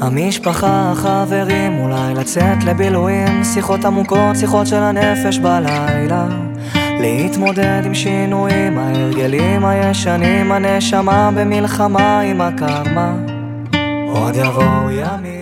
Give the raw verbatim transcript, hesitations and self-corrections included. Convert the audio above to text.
המשפחה, החברים, אולי לצאת לבילויים, שיחות עמוקות, שיחות של הנפש בלילה, להתמודד עם שינויים, ההרגלים הישנים, הנשמה במלחמה עם הקרמה. עוד יבואו ימים